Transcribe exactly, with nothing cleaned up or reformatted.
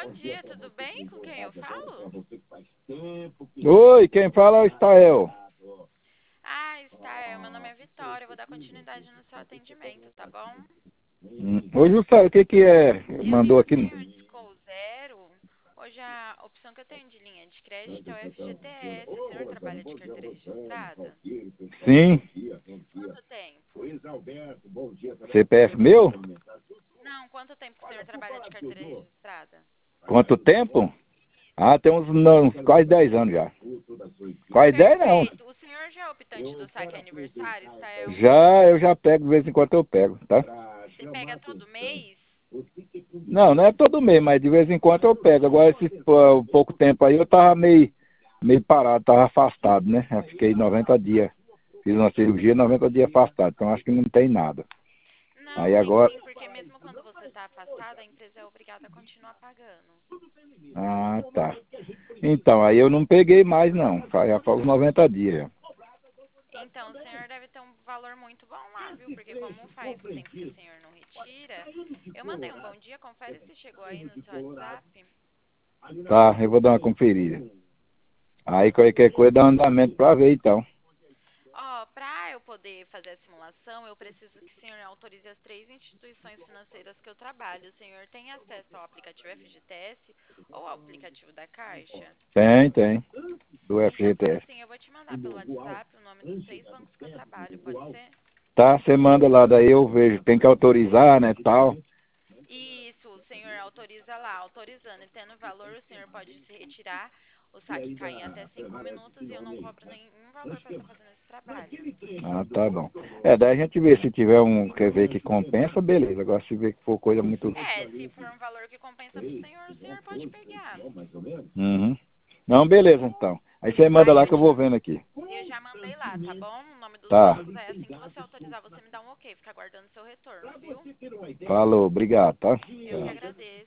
Bom dia, tudo bem? Com quem eu falo? Oi, quem fala é o Estael. Ah, está, é, meu nome é Vitória, eu vou dar continuidade no seu atendimento, tá bom? Hum, Hoje o Estael, o que que é? Eu vi Mandou que o aqui. senhor discou zero. Hoje a opção que eu tenho de linha de crédito é o F G T S. O senhor trabalha de carteira registrada? Sim, Quanto tempo? C P F meu? Não, quanto tempo que o senhor trabalha de carteira registrada? Quanto tempo? Ah, tem uns, não, uns quase dez anos já. Quase dez não. Perfeito. O senhor já é optante do saque aniversário, Estael? Já, eu já pego, de vez em quando eu pego, tá? Você pega todo mês? Não, não é todo mês, mas de vez em quando eu pego. Agora, esse pô, pouco tempo aí, eu tava meio, meio parado, tava afastado, né? Eu fiquei noventa dias. Fiz uma cirurgia, noventa dias afastado, então acho que não tem nada. Não, Aí tem agora... sim, porque mesmo quando você está afastado, a empresa é obrigada a continuar pagando. Ah, tá. Então, aí eu não peguei mais, não. Já faz uns noventa dias. Já. Então, o senhor deve ter um valor muito bom lá, viu? Porque como faz tempo que o senhor não retira, eu mandei um bom dia, confere se chegou aí no seu WhatsApp. Tá, eu vou dar uma conferida. Aí qualquer coisa dá um andamento pra ver, então. Ó, para eu poder fazer a simulação, eu preciso que o senhor autorize as três instituições financeiras que eu trabalho. O senhor tem acesso ao aplicativo F G T S ou ao aplicativo da Caixa? Tem, tem. Do Então faz F G T S. assim, eu vou te mandar pelo WhatsApp o nome dos três bancos que eu trabalho, pode ser? Tá, você manda lá, daí eu vejo. Tem que autorizar, né, tal. Isso, o senhor autoriza lá, autorizando e tendo valor, o senhor pode se retirar, o saque cai em até cinco minutos e eu não cobro nenhum valor para estar fazendo esse trabalho. Ah, tá bom. É, daí a gente vê se tiver um, quer ver que compensa, beleza. Agora se ver que for coisa muito... É, se for um valor que compensa para o senhor, o senhor pode pegar. Uhum. Não, beleza, então. Aí você manda Aí lá eu que eu te, vou vendo aqui. eu já mandei lá, tá bom? O nome dos Tá. bancos é assim que você autorizar, você me dá um ok, fica aguardando seu retorno, viu? Falou, obrigado, tá? Eu que Tchau. agradeço.